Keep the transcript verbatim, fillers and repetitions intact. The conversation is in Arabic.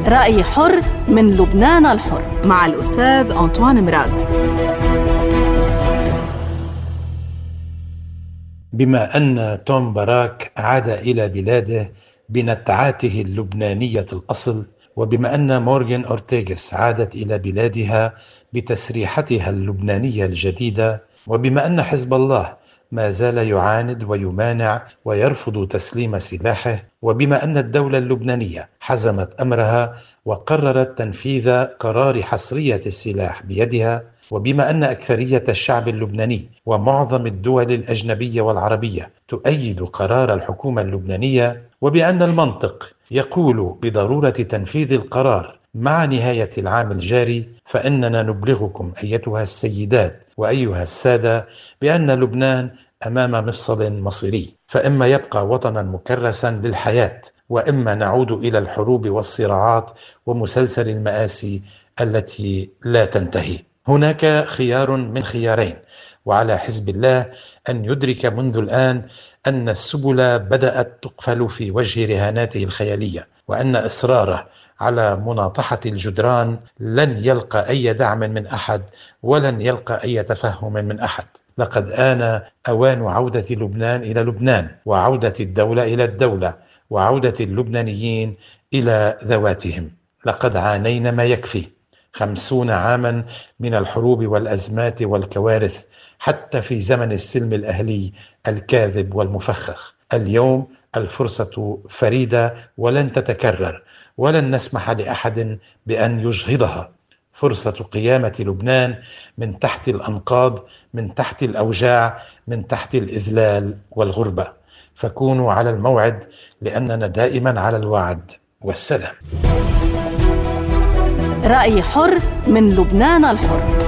رأي حر من لبنان الحر مع الأستاذ أنطوان مراد. بما أن توم باراك عاد إلى بلاده بنتعاته اللبنانية الأصل، وبما أن مورغان أورتيغس عادت إلى بلادها بتسريحتها اللبنانية الجديدة، وبما أن حزب الله ما زال يعاند ويمانع ويرفض تسليم سلاحه، وبما أن الدولة اللبنانية حزمت أمرها وقررت تنفيذ قرار حصرية السلاح بيدها، وبما أن أكثرية الشعب اللبناني ومعظم الدول الأجنبية والعربية تؤيد قرار الحكومة اللبنانية، وبأن المنطق يقول بضرورة تنفيذ القرار مع نهاية العام الجاري، فإننا نبلغكم أيتها السيدات وأيها السادة بأن لبنان أمام مفصل مصيري، فإما يبقى وطنا مكرسا للحياة، وإما نعود إلى الحروب والصراعات ومسلسل المآسي التي لا تنتهي. هناك خيار من خيارين، وعلى حزب الله أن يدرك منذ الآن أن السبل بدأت تقفل في وجه رهاناته الخيالية، وأن إصراره على مناطحة الجدران لن يلقى أي دعم من أحد ولن يلقى أي تفهم من أحد. لقد آن أوان عودة لبنان إلى لبنان، وعودة الدولة إلى الدولة، وعودة اللبنانيين إلى ذواتهم. لقد عانينا ما يكفي خمسون عاما من الحروب والأزمات والكوارث، حتى في زمن السلم الأهلي الكاذب والمفخخ. اليوم الفرصة فريدة ولن تتكرر، ولن نسمح لأحد بأن يجهضها. فرصة قيامة لبنان من تحت الأنقاض، من تحت الأوجاع، من تحت الإذلال والغربة. فكونوا على الموعد، لأننا دائما على الوعد. والسلام. رأي حر من لبنان الحر.